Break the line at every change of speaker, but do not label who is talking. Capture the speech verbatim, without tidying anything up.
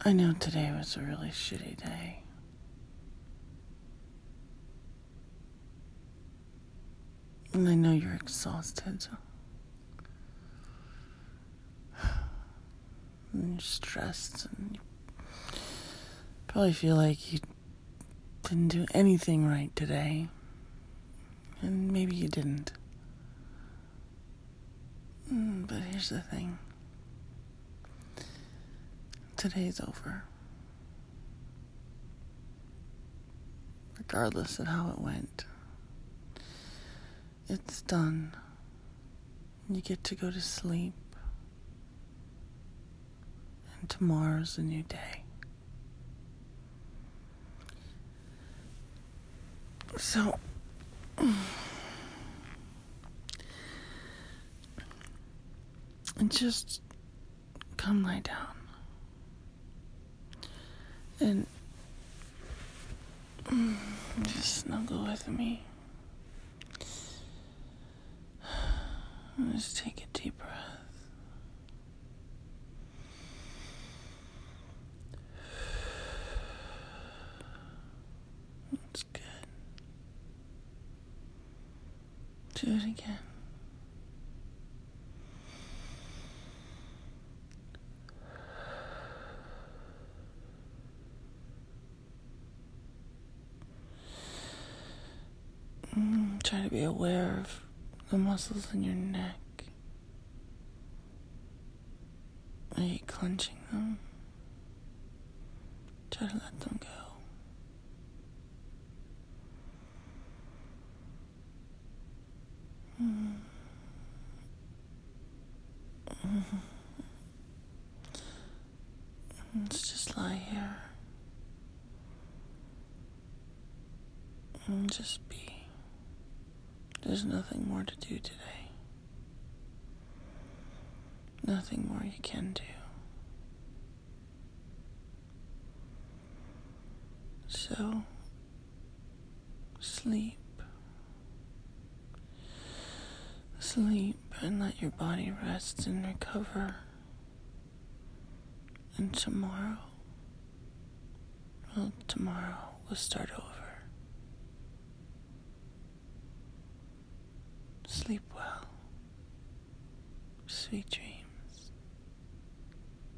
I know today was a really shitty day. And I know you're exhausted. And you're stressed and you probably feel like you didn't do anything right today. And maybe you didn't. Mm, But here's the thing. Today's over. Regardless of how it went. It's done. You get to go to sleep. And tomorrow's a new day. So, just come lie down. And just snuggle with me. Just take a deep breath. That's good. Do it again. Mm, try to be aware of the muscles in your neck. Are you clenching them? Try to let them go. Mm. Mm. Let's just lie here and just be. There's nothing more to do today. Nothing more you can do. So, sleep. Sleep and let your body rest and recover. And tomorrow, well, tomorrow we'll start over. Sleep well. Sweet dreams.